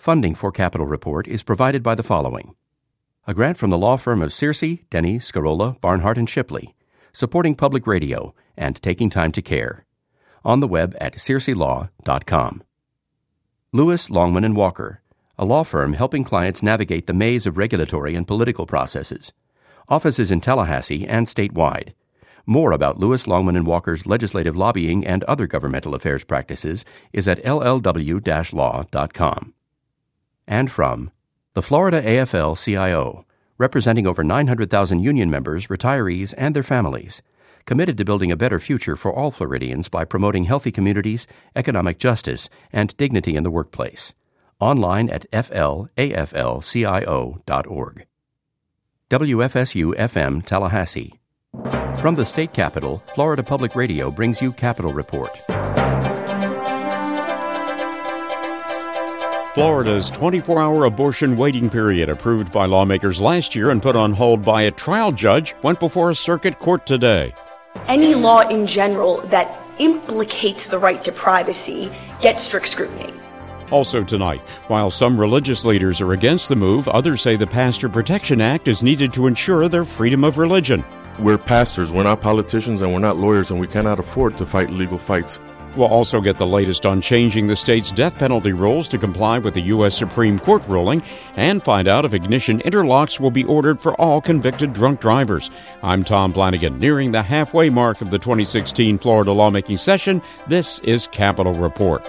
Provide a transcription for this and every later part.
Funding for Capitol Report is provided by the following. A grant from the law firm of Searcy, Denny, Scarola, Barnhart, and Shipley, supporting public radio and taking time to care. On the web at searcylaw.com. Lewis, Longman & Walker, a law firm helping clients navigate the maze of regulatory and political processes. Offices in Tallahassee and statewide. More about Lewis, Longman & Walker's legislative lobbying and other governmental affairs practices is at llw-law.com. And from the Florida AFL-CIO, representing over 900,000 union members, retirees, and their families, committed to building a better future for all Floridians by promoting healthy communities, economic justice, and dignity in the workplace. Online at flaflcio.org. WFSU-FM Tallahassee. From the state capitol, Florida Public Radio brings you Capitol Report. Florida's 24-hour abortion waiting period, approved by lawmakers last year and put on hold by a trial judge, went before a circuit court today. Any law in general that implicates the right to privacy gets strict scrutiny. Also tonight, while some religious leaders are against the move, others say the Pastor Protection Act is needed to ensure their freedom of religion. We're pastors, we're not politicians, and we're not lawyers, and we cannot afford to fight legal fights. We'll also get the latest on changing the state's death penalty rules to comply with the U.S. Supreme Court ruling and find out if ignition interlocks will be ordered for all convicted drunk drivers. I'm Tom Flanagan. Nearing the halfway mark of the 2016 Florida lawmaking session, this is Capitol Report.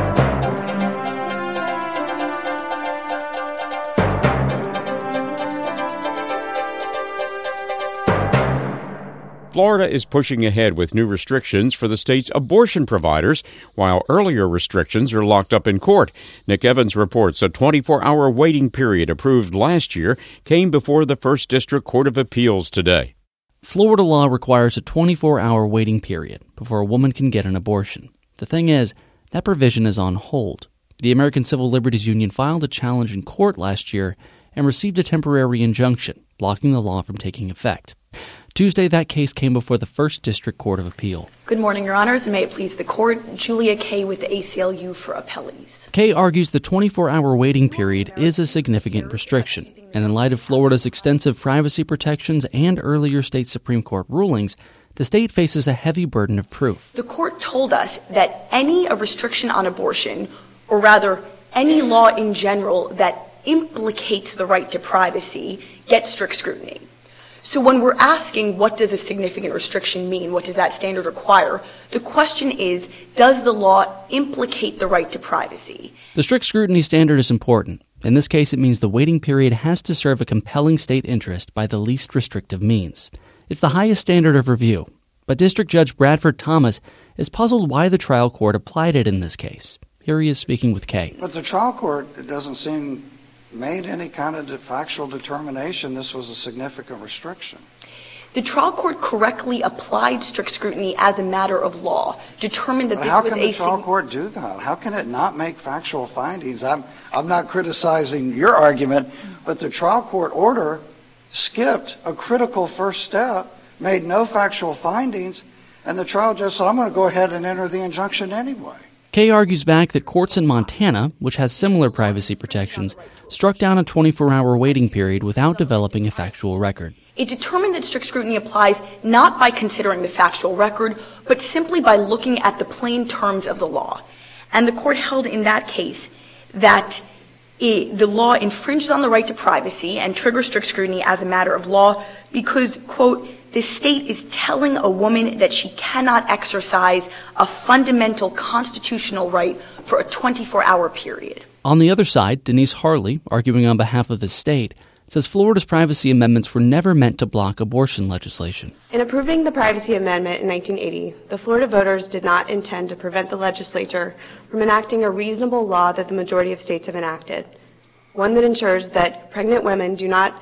Florida is pushing ahead with new restrictions for the state's abortion providers, while earlier restrictions are locked up in court. Nick Evans reports a 24-hour waiting period approved last year came before the First District Court of Appeals today. Florida law requires a 24-hour waiting period before a woman can get an abortion. The thing is, that provision is on hold. The American Civil Liberties Union filed a challenge in court last year and received a temporary injunction, blocking the law from taking effect. Tuesday, that case came before the First District Court of Appeal. Good morning, Your Honors, and may it please the Court. Julia Kay with the ACLU for appellees. Kay argues the 24-hour waiting period is a significant restriction, and in light of Florida's extensive privacy protections and earlier state Supreme Court rulings, the state faces a heavy burden of proof. The Court told us that any restriction on abortion, or rather any law in general that implicates the right to privacy, gets strict scrutiny. So when we're asking what does a significant restriction mean, what does that standard require, the question is, does the law implicate the right to privacy? The strict scrutiny standard is important. In this case, it means the waiting period has to serve a compelling state interest by the least restrictive means. It's the highest standard of review. But District Judge Bradford Thomas is puzzled why the trial court applied it in this case. Here he is speaking with Kay. But the trial court, it doesn't seem, made any kind of factual determination this was a significant restriction. The trial court correctly applied strict scrutiny as a matter of law, determined that but this how was can the trial court do that? How can it not make factual findings? I'm not criticizing your argument, but the trial court order skipped a critical first step, made no factual findings, and the trial judge said, I'm going to go ahead and enter the injunction anyway. Kay argues back that courts in Montana, which has similar privacy protections, struck down a 24-hour waiting period without developing a factual record. It determined that strict scrutiny applies not by considering the factual record, but simply by looking at the plain terms of the law. And the court held in that case that the law infringes on the right to privacy and triggers strict scrutiny as a matter of law because, quote, the state is telling a woman that she cannot exercise a fundamental constitutional right for a 24-hour period. On the other side, Denise Harley, arguing on behalf of the state, says Florida's privacy amendments were never meant to block abortion legislation. In approving the Privacy Amendment in 1980, the Florida voters did not intend to prevent the legislature from enacting a reasonable law that the majority of states have enacted, one that ensures that pregnant women do not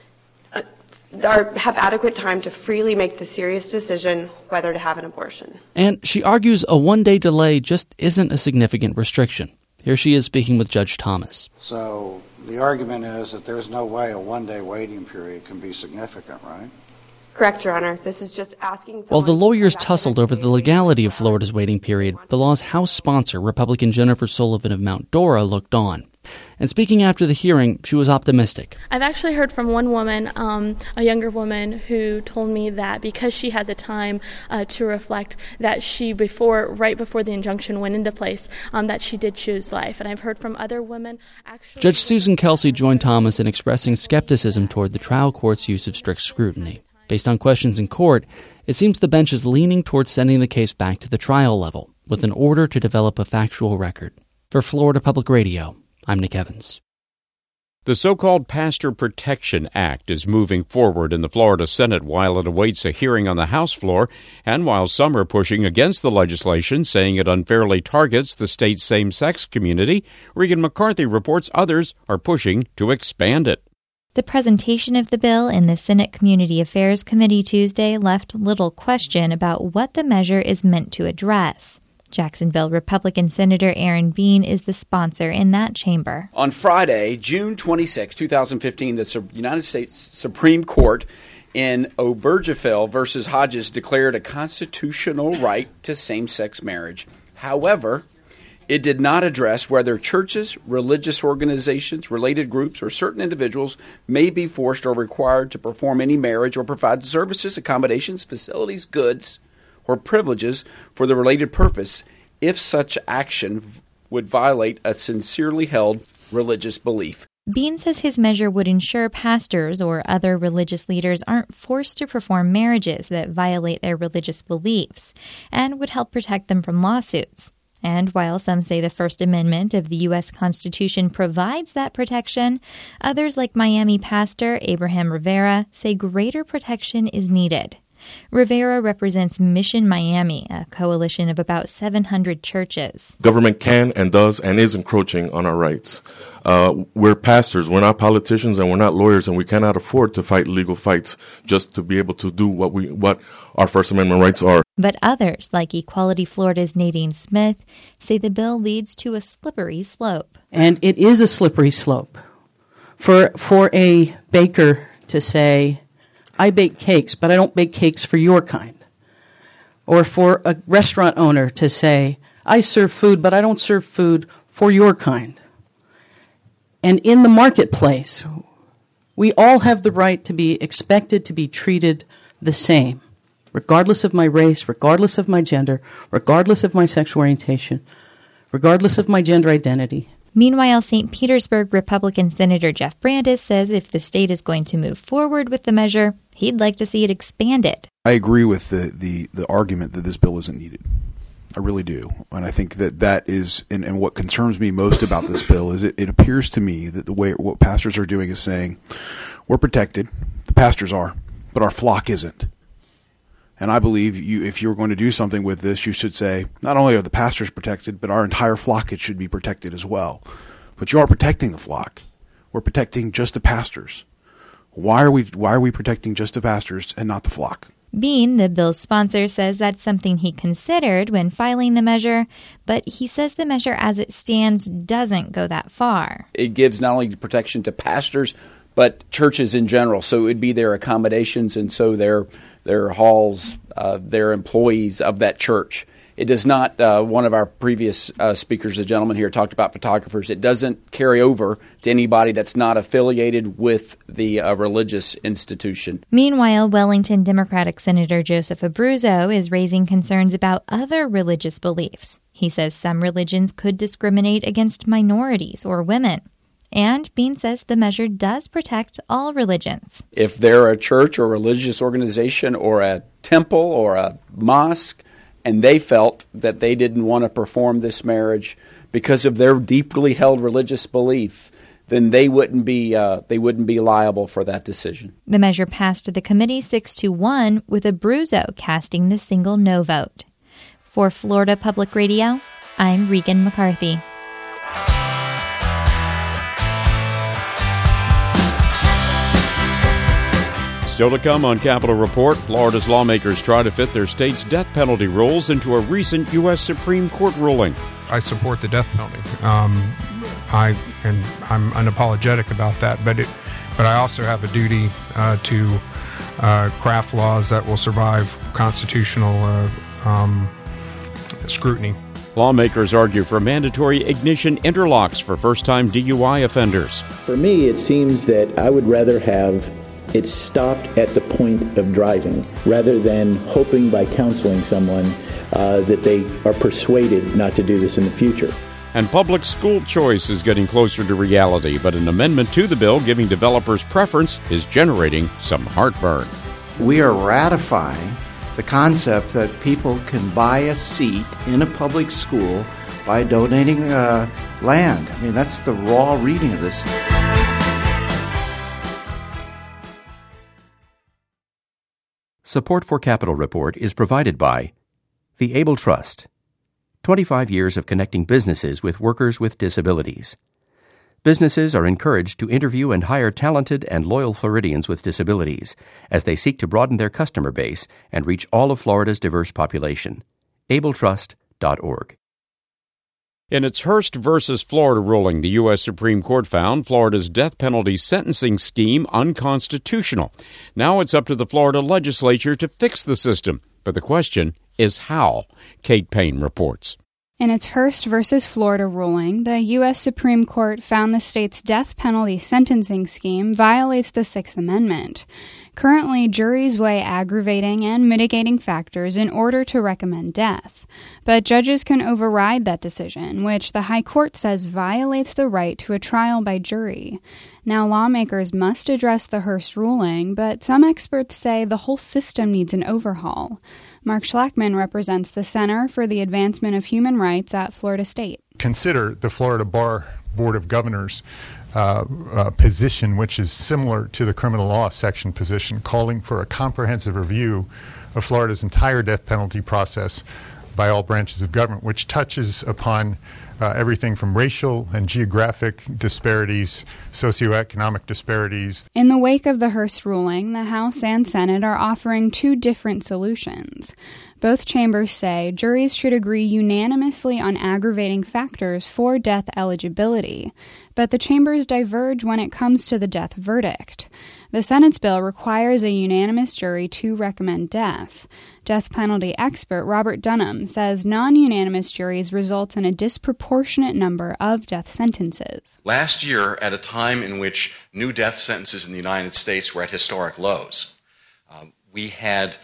have adequate time to freely make the serious decision whether to have an abortion. And she argues a one-day delay just isn't a significant restriction. Here she is speaking with Judge Thomas. So the argument is that there's no way a one-day waiting period can be significant, right? Correct, Your Honor. This is just asking someone... While the lawyers tussled over the legality of Florida's waiting period, the law's House sponsor, Republican Jennifer Sullivan of Mount Dora, looked on. And speaking after the hearing, she was optimistic. I've actually heard from one woman, a younger woman, who told me that because she had the time to reflect, that she, right before the injunction went into place, that she did choose life. And I've heard from other women. Actually, Judge Susan Kelsey joined Thomas in expressing skepticism toward the trial court's use of strict scrutiny. Based on questions in court, it seems the bench is leaning towards sending the case back to the trial level, with an order to develop a factual record. For Florida Public Radio, I'm Nick Evans. The so-called Pastor Protection Act is moving forward in the Florida Senate while it awaits a hearing on the House floor, and while some are pushing against the legislation, saying it unfairly targets the state's same-sex community, Regan McCarthy reports others are pushing to expand it. The presentation of the bill in the Senate Community Affairs Committee Tuesday left little question about what the measure is meant to address. Jacksonville Republican Senator Aaron Bean is the sponsor in that chamber. On Friday, June 26, 2015, the United States Supreme Court in Obergefell v. Hodges declared a constitutional right to same-sex marriage. However, it did not address whether churches, religious organizations, related groups, or certain individuals may be forced or required to perform any marriage or provide services, accommodations, facilities, goods, or privileges for the related purpose if such action would violate a sincerely held religious belief. Bean says his measure would ensure pastors or other religious leaders aren't forced to perform marriages that violate their religious beliefs and would help protect them from lawsuits. And while some say the First Amendment of the U.S. Constitution provides that protection, others like Miami pastor Abraham Rivera say greater protection is needed. Rivera represents Mission Miami, a coalition of about 700 churches. Government can and does and is encroaching on our rights. We're pastors, we're not politicians, and we're not lawyers, and we cannot afford to fight legal fights just to be able to do what our First Amendment rights are. But others, like Equality Florida's Nadine Smith, say the bill leads to a slippery slope. And it is a slippery slope. For a baker to say, I bake cakes, but I don't bake cakes for your kind. Or for a restaurant owner to say, I serve food, but I don't serve food for your kind. And in the marketplace, we all have the right to be expected to be treated the same, regardless of my race, regardless of my gender, regardless of my sexual orientation, regardless of my gender identity. Meanwhile, St. Petersburg Republican Senator Jeff Brandes says if the state is going to move forward with the measure, he'd like to see it expanded. I agree with the argument that this bill isn't needed. I really do. And I think that is, and what concerns me most about this bill is it appears to me that what pastors are doing is saying, we're protected, the pastors are, but our flock isn't. And I believe if you're going to do something with this, you should say, not only are the pastors protected, but our entire flock should be protected as well. But you are protecting the flock. We're protecting just the pastors. Why are we protecting just the pastors and not the flock? Bean, the bill's sponsor, says that's something he considered when filing the measure, but he says the measure as it stands doesn't go that far. It gives not only protection to pastors, but churches in general. So it would be their accommodations and so their halls, their employees of that church. It does not, one of our previous speakers, a gentleman here, talked about photographers. It doesn't carry over to anybody that's not affiliated with the religious institution. Meanwhile, Wellington Democratic Senator Joseph Abruzzo is raising concerns about other religious beliefs. He says some religions could discriminate against minorities or women. And Bean says the measure does protect all religions. If they're a church or religious organization or a temple or a mosque, and they felt that they didn't want to perform this marriage because of their deeply held religious belief, then they wouldn't be liable for that decision. The measure passed the committee 6-1, with Abruzzo casting the single no vote. For Florida Public Radio, I'm Regan McCarthy. Still to come on Capitol Report, Florida's lawmakers try to fit their state's death penalty rules into a recent U.S. Supreme Court ruling. I support the death penalty. I'm unapologetic about that, but I also have a duty to craft laws that will survive constitutional scrutiny. Lawmakers argue for mandatory ignition interlocks for first-time DUI offenders. For me, it seems that I would rather have it stopped at the point of driving rather than hoping by counseling someone that they are persuaded not to do this in the future. And public school choice is getting closer to reality, but an amendment to the bill giving developers preference is generating some heartburn. We are ratifying the concept that people can buy a seat in a public school by donating land. I mean, that's the raw reading of this. Support for Capital Report is provided by the Able Trust, 25 years of connecting businesses with workers with disabilities. Businesses are encouraged to interview and hire talented and loyal Floridians with disabilities as they seek to broaden their customer base and reach all of Florida's diverse population. abletrust.org. In its Hearst versus Florida ruling, the U.S. Supreme Court found Florida's death penalty sentencing scheme unconstitutional. Now it's up to the Florida legislature to fix the system. But the question is how. Kate Payne reports. In its Hearst versus Florida ruling, the U.S. Supreme Court found the state's death penalty sentencing scheme violates the Sixth Amendment. Currently, juries weigh aggravating and mitigating factors in order to recommend death. But judges can override that decision, which the High Court says violates the right to a trial by jury. Now, lawmakers must address the Hearst ruling, but some experts say the whole system needs an overhaul. Mark Schlackman represents the Center for the Advancement of Human Rights at Florida State. Consider the Florida Bar Board of Governors position, which is similar to the criminal law section position, calling for a comprehensive review of Florida's entire death penalty process by all branches of government, which touches upon everything from racial and geographic disparities, socioeconomic disparities. In the wake of the Hearst ruling, the House and Senate are offering two different solutions. Both chambers say juries should agree unanimously on aggravating factors for death eligibility, but the chambers diverge when it comes to the death verdict. The Senate's bill requires a unanimous jury to recommend death. Death penalty expert Robert Dunham says non-unanimous juries result in a disproportionate number of death sentences. Last year, at a time in which new death sentences in the United States were at historic lows, we had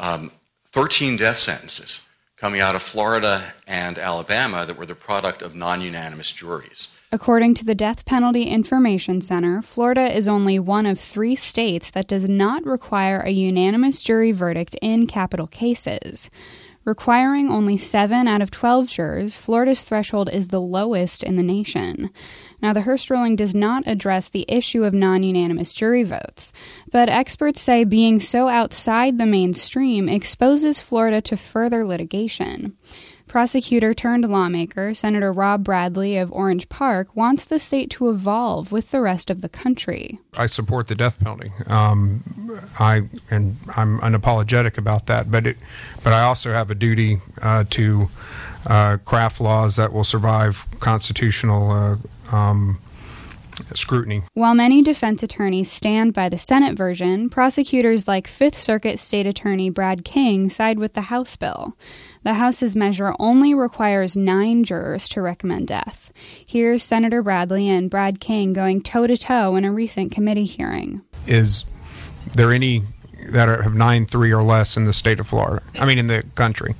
13 death sentences coming out of Florida and Alabama that were the product of non-unanimous juries. According to the Death Penalty Information Center, Florida is only one of 3 states that does not require a unanimous jury verdict in capital cases. Requiring only 7 out of 12 jurors, Florida's threshold is the lowest in the nation. Now, the Hearst ruling does not address the issue of non-unanimous jury votes, but experts say being so outside the mainstream exposes Florida to further litigation. Prosecutor-turned-lawmaker Senator Rob Bradley of Orange Park wants the state to evolve with the rest of the country. I support the death penalty. I'm unapologetic about that, but I also have a duty to craft laws that will survive constitutional scrutiny. While many defense attorneys stand by the Senate version, prosecutors like Fifth Circuit State Attorney Brad King side with the House bill. The House's measure only requires 9 jurors to recommend death. Here's Senator Bradley and Brad King going toe-to-toe in a recent committee hearing. Is there any that have 9-3 or less in the state of Florida? I mean, in the country?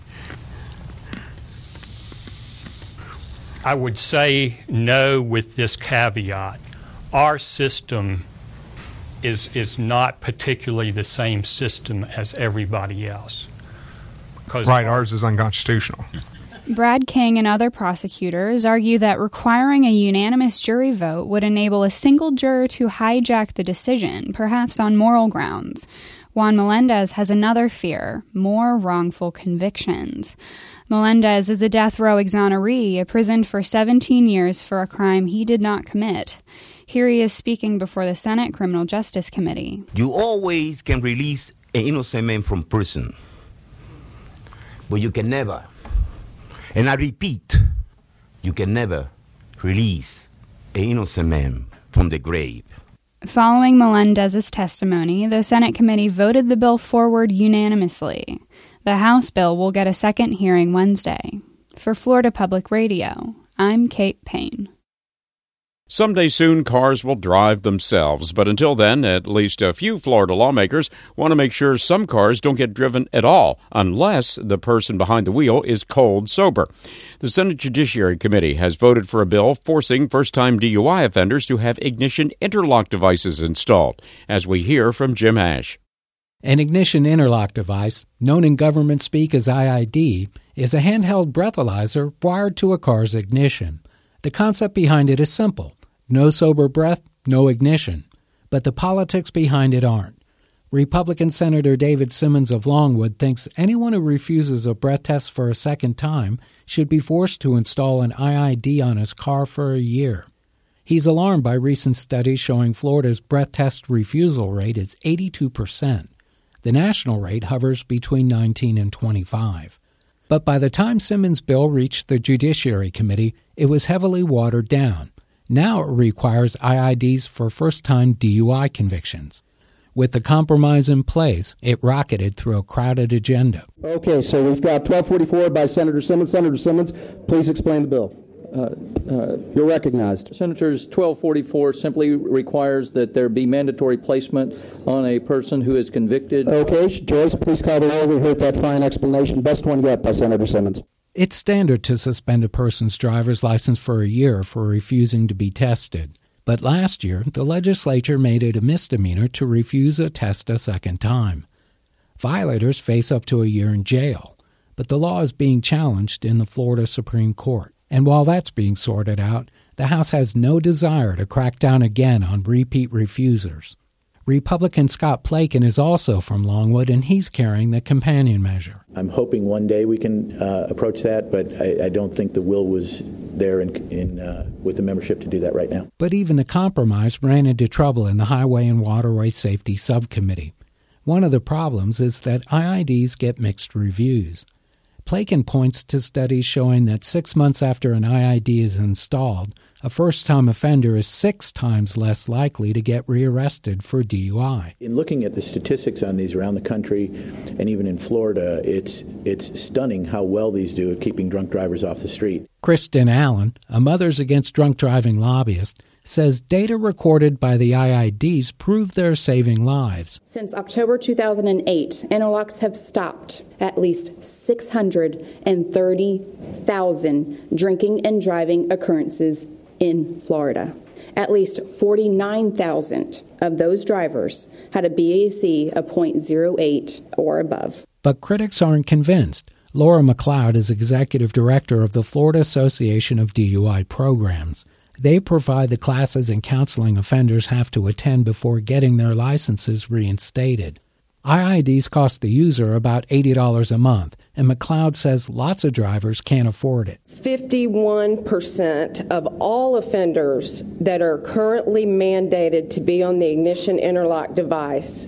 I would say no with this caveat. Our system is not particularly the same system as everybody else. Right, ours is unconstitutional. Brad King and other prosecutors argue that requiring a unanimous jury vote would enable a single juror to hijack the decision, perhaps on moral grounds. Juan Melendez has another fear: more wrongful convictions. Melendez is a death row exoneree, imprisoned for 17 years for a crime he did not commit. Here he is speaking before the Senate Criminal Justice Committee. You always can release an innocent man from prison, but you can never, and I repeat, you can never release an innocent man from the grave. Following Melendez's testimony, the Senate committee voted the bill forward unanimously. The House bill will get a second hearing Wednesday. For Florida Public Radio, I'm Kate Payne. Someday soon, cars will drive themselves, but until then, at least a few Florida lawmakers want to make sure some cars don't get driven at all, unless the person behind the wheel is cold sober. The Senate Judiciary Committee has voted for a bill forcing first-time DUI offenders to have ignition interlock devices installed, as we hear from Jim Ash. An ignition interlock device, known in government speak as IID, is a handheld breathalyzer wired to a car's ignition. The concept behind it is simple. No sober breath, no ignition. But the politics behind it aren't. Republican Senator David Simmons of Longwood thinks anyone who refuses a breath test for a second time should be forced to install an IID on his car for a year. He's alarmed by recent studies showing Florida's breath test refusal rate is 82%. The national rate hovers between 19 and 25. But by the time Simmons' bill reached the Judiciary Committee, it was heavily watered down. Now it requires IIDs for first-time DUI convictions. With the compromise in place, it rocketed through a crowded agenda. Okay, so we've got 1244 by Senator Simmons. Senator Simmons, please explain the bill. You're recognized. Senators, 1244 simply requires that there be mandatory placement on a person who is convicted. Okay, Joyce, please call the roll. We heard that fine explanation. Best one yet by Senator Simmons. It's standard to suspend a person's driver's license for a year for refusing to be tested. But last year, the legislature made it a misdemeanor to refuse a test a second time. Violators face up to a year in jail, but the law is being challenged in the Florida Supreme Court. And while that's being sorted out, the House has no desire to crack down again on repeat refusers. Republican Scott Plakin is also from Longwood, and he's carrying the companion measure. I'm hoping one day we can approach that, but I don't think the will was there with the membership to do that right now. But even the compromise ran into trouble in the Highway and Waterway Safety Subcommittee. One of the problems is that IIDs get mixed reviews. Plakin points to studies showing that 6 months after an IID is installed, a first-time offender is 6 times less likely to get rearrested for DUI. In looking at the statistics on these around the country and even in Florida, it's stunning how well these do at keeping drunk drivers off the street. Kristen Allen, a Mothers Against Drunk Driving lobbyist, says data recorded by the IIDs prove they're saving lives. Since October 2008, interlocks have stopped at least 630,000 drinking and driving occurrences in Florida. At least 49,000 of those drivers had a BAC of 0.08 or above. But critics aren't convinced. Laura McLeod is executive director of the Florida Association of DUI Programs. They provide the classes and counseling offenders have to attend before getting their licenses reinstated. IIDs cost the user about $80 a month, and McLeod says lots of drivers can't afford it. 51% of all offenders that are currently mandated to be on the ignition interlock device,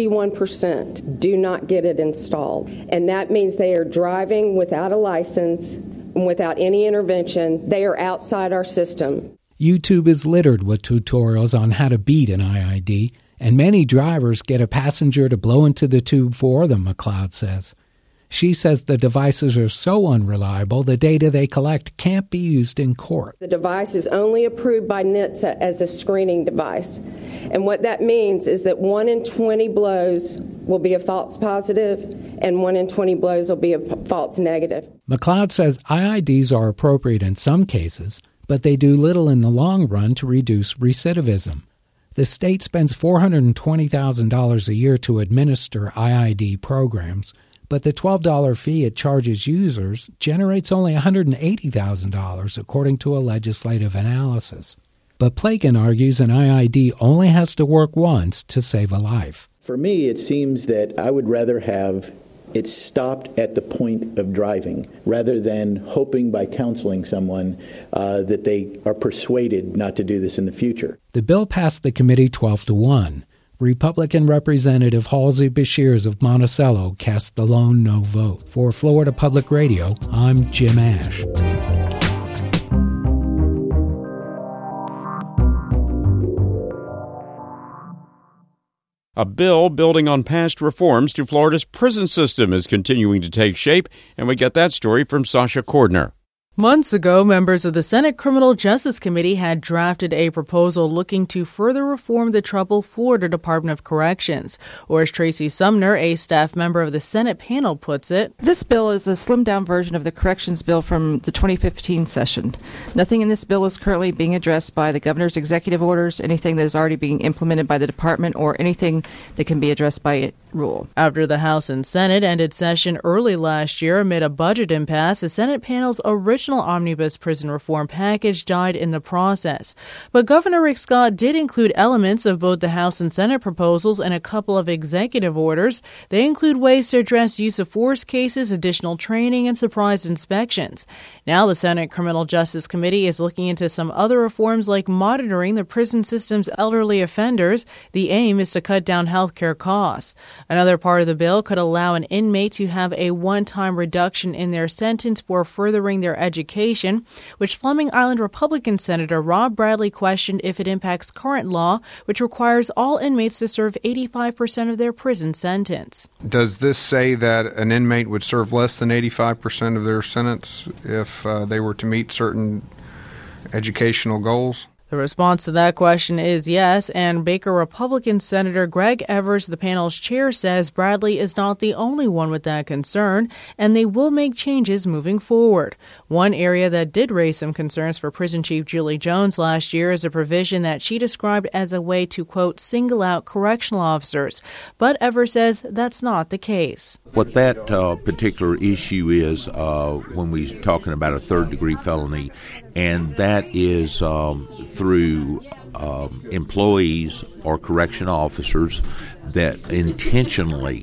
51% do not get it installed. And that means they are driving without a license, without any intervention. They are outside our system. YouTube is littered with tutorials on how to beat an IID, and many drivers get a passenger to blow into the tube for them, McLeod says. She says the devices are so unreliable, the data they collect can't be used in court. The device is only approved by NHTSA as a screening device. And what that means is that 1 in 20 blows will be a false positive, and 1 in 20 blows will be a false negative. McLeod says IIDs are appropriate in some cases, but they do little in the long run to reduce recidivism. The state spends $420,000 a year to administer IID programs, but the $12 fee it charges users generates only $180,000, according to a legislative analysis. But Plakin argues an IID only has to work once to save a life. For me, it seems that I would rather have it stopped at the point of driving, rather than hoping by counseling someone that they are persuaded not to do this in the future. The bill passed the committee 12-1. Republican Representative Halsey Beshears of Monticello cast the lone no vote. For Florida Public Radio, I'm Jim Ash. A bill building on past reforms to Florida's prison system is continuing to take shape, and we get that story from Sasha Cordner. Months ago, members of the Senate Criminal Justice Committee had drafted a proposal looking to further reform the troubled Florida Department of Corrections. Or as Tracy Sumner, a staff member of the Senate panel, puts it, "This bill is a slimmed-down version of the corrections bill from the 2015 session. Nothing in this bill is currently being addressed by the governor's executive orders, anything that is already being implemented by the department, or anything that can be addressed by rule." After the House and Senate ended session early last year amid a budget impasse, the Senate panel's original omnibus prison reform package died in the process. But Governor Rick Scott did include elements of both the House and Senate proposals and a couple of executive orders. They include ways to address use of force cases, additional training, and surprise inspections. Now the Senate Criminal Justice Committee is looking into some other reforms like monitoring the prison system's elderly offenders. The aim is to cut down health care costs. Another part of the bill could allow an inmate to have a one-time reduction in their sentence for furthering their education, which Fleming Island Republican Senator Rob Bradley questioned if it impacts current law, which requires all inmates to serve 85% of their prison sentence. Does this say that an inmate would serve less than 85% of their sentence if they were to meet certain educational goals? The response to that question is yes, and Baker Republican Senator Greg Evers, the panel's chair, says Bradley is not the only one with that concern, and they will make changes moving forward. One area that did raise some concerns for Prison Chief Julie Jones last year is a provision that she described as a way to, quote, single out correctional officers. But Evers says that's not the case. What that particular issue is when we're talking about a third-degree felony, and that is through employees or correction officers that intentionally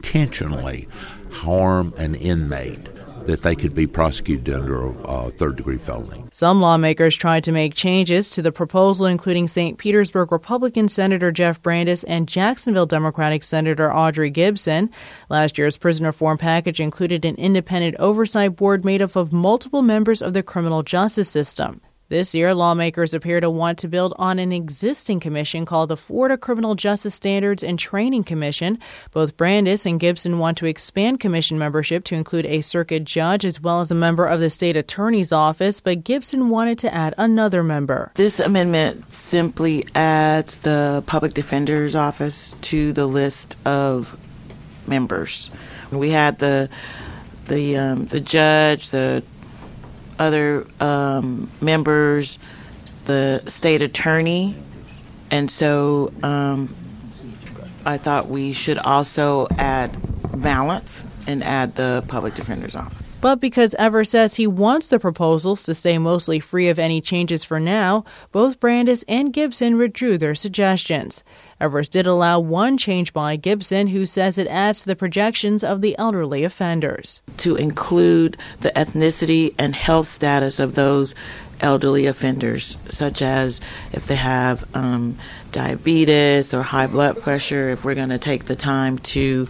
harm an inmate, that they could be prosecuted under a third-degree felony. Some lawmakers tried to make changes to the proposal, including St. Petersburg Republican Senator Jeff Brandes and Jacksonville Democratic Senator Audrey Gibson. Last year's prison reform package included an independent oversight board made up of multiple members of the criminal justice system. This year, lawmakers appear to want to build on an existing commission called the Florida Criminal Justice Standards and Training Commission. Both Brandes and Gibson want to expand commission membership to include a circuit judge as well as a member of the state attorney's office, but Gibson wanted to add another member. This amendment simply adds the public defender's office to the list of members. We had the judge, the other members, the state attorney, and so I thought we should also add balance and add the public defender's office. But because Evers says he wants the proposals to stay mostly free of any changes for now, both Brandes and Gibson withdrew their suggestions. Evers did allow one change by Gibson, who says it adds to the projections of the elderly offenders. To include the ethnicity and health status of those elderly offenders, such as if they have diabetes or high blood pressure, if we're going to take the time to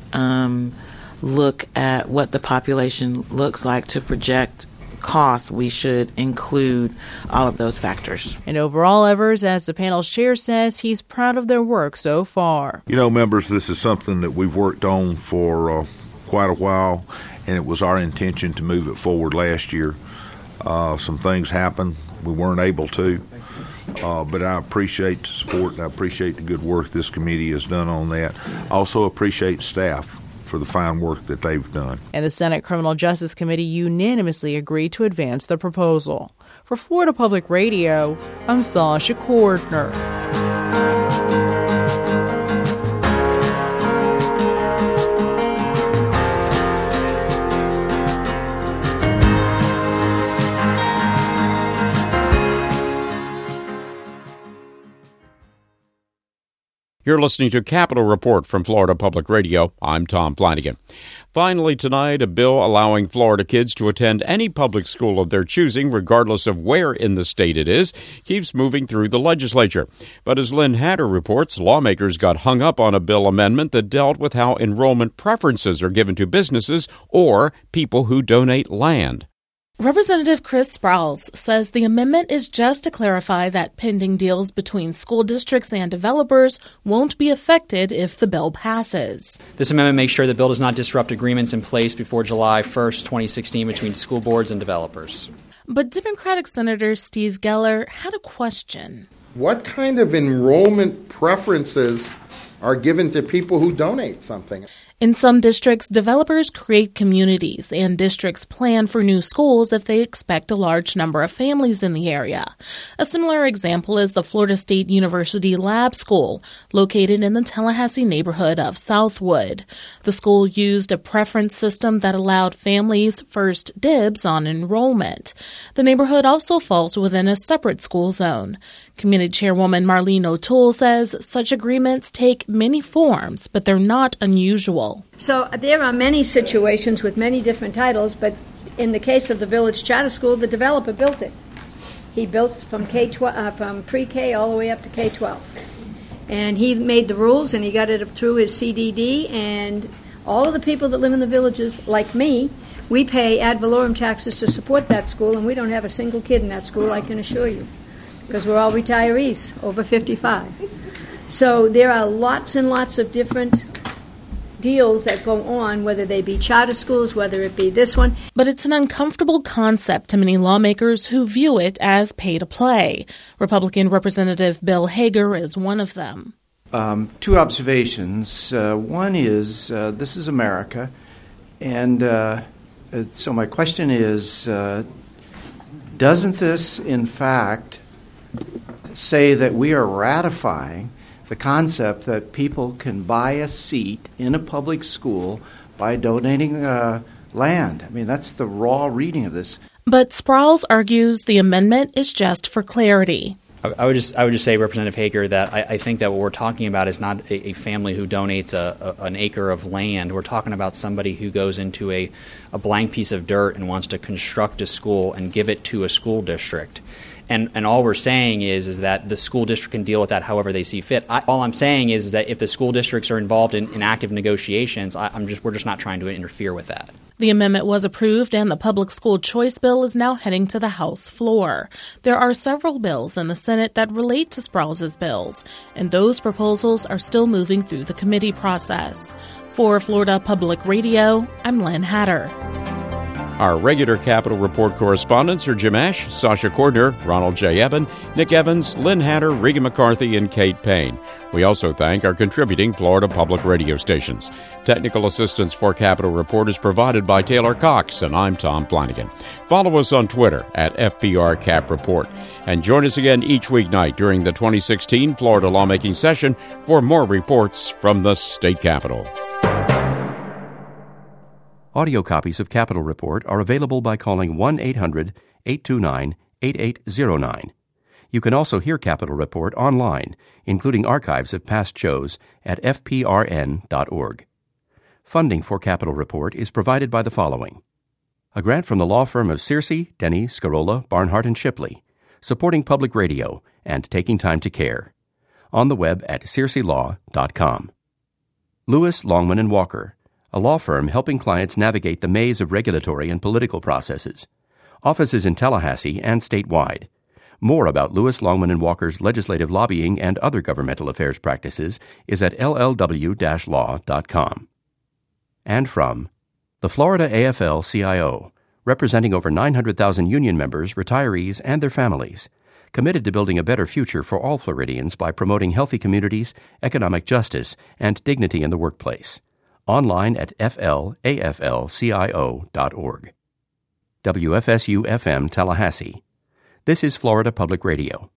look at what the population looks like to project costs, we should include all of those factors. And overall, Evers, as the panel's chair says, he's proud of their work so far. You know, members, this is something that we've worked on for quite a while, and it was our intention to move it forward last year. Some things happened. We weren't able to. But I appreciate the support, and I appreciate the good work this committee has done on that. I also appreciate staff for the fine work that they've done. And the Senate Criminal Justice Committee unanimously agreed to advance the proposal. For Florida Public Radio, I'm Sasha Cordner. You're listening to Capitol Report from Florida Public Radio. I'm Tom Flanagan. Finally tonight, a bill allowing Florida kids to attend any public school of their choosing, regardless of where in the state it is, keeps moving through the legislature. But as Lynn Hatter reports, lawmakers got hung up on a bill amendment that dealt with how enrollment preferences are given to businesses or people who donate land. Representative Chris Sprowls says the amendment is just to clarify that pending deals between school districts and developers won't be affected if the bill passes. This amendment makes sure the bill does not disrupt agreements in place before July 1st, 2016 between school boards and developers. But Democratic Senator Steve Geller had a question. What kind of enrollment preferences are given to people who donate something? In some districts, developers create communities, and districts plan for new schools if they expect a large number of families in the area. A similar example is the Florida State University Lab School, located in the Tallahassee neighborhood of Southwood. The school used a preference system that allowed families first dibs on enrollment. The neighborhood also falls within a separate school zone. Community Chairwoman Marlene O'Toole says such agreements take many forms, but they're not unusual. So there are many situations with many different titles, but in the case of the Village Charter School, the developer built it. He built from from pre-K all the way up to K-12. And he made the rules, and he got it through his CDD, and all of the people that live in the villages, like me, we pay ad valorem taxes to support that school, and we don't have a single kid in that school, I can assure you, because we're all retirees over 55. So there are lots and lots of different deals that go on, whether they be charter schools, whether it be this one. But it's an uncomfortable concept to many lawmakers who view it as pay-to-play. Republican Representative Bill Hager is one of them. Two observations. One is this is America, and so my question is, doesn't this, in fact, say that we are ratifying the concept that people can buy a seat in a public school by donating land? I mean, that's the raw reading of this. But Sprowls argues the amendment is just for clarity. I would just say, Representative Hager, that I think that what we're talking about is not a family who donates an acre of land. We're talking about somebody who goes into a blank piece of dirt and wants to construct a school and give it to a school district. And all we're saying is that the school district can deal with that however they see fit. All I'm saying is that if the school districts are involved in active negotiations, we're just not trying to interfere with that. The amendment was approved, and the Public School Choice Bill is now heading to the House floor. There are several bills in the Senate that relate to Sprowls' bills, and those proposals are still moving through the committee process. For Florida Public Radio, I'm Lynn Hatter. Our regular Capitol Report correspondents are Jim Ash, Sasha Cordner, Ronald J. Eben, Nick Evans, Lynn Hatter, Regan McCarthy, and Kate Payne. We also thank our contributing Florida public radio stations. Technical assistance for Capitol Report is provided by Taylor Cox, and I'm Tom Flanagan. Follow us on Twitter at FPR Cap Report. And join us again each weeknight during the 2016 Florida lawmaking session for more reports from the state capitol. Audio copies of Capitol Report are available by calling 1-800-829-8809. You can also hear Capitol Report online, including archives of past shows at fprn.org. Funding for Capitol Report is provided by the following. A grant from the law firm of Searcy, Denny, Scarola, Barnhart, and Shipley, supporting public radio and taking time to care. On the web at searcylaw.com. Lewis, Longman, and Walker, a law firm helping clients navigate the maze of regulatory and political processes. Offices in Tallahassee and statewide. More about Lewis, Longman & Walker's legislative lobbying and other governmental affairs practices is at llw-law.com. And from the Florida AFL-CIO, representing over 900,000 union members, retirees, and their families, committed to building a better future for all Floridians by promoting healthy communities, economic justice, and dignity in the workplace. Online at flaflcio.org. WFSU-FM Tallahassee. This is Florida Public Radio.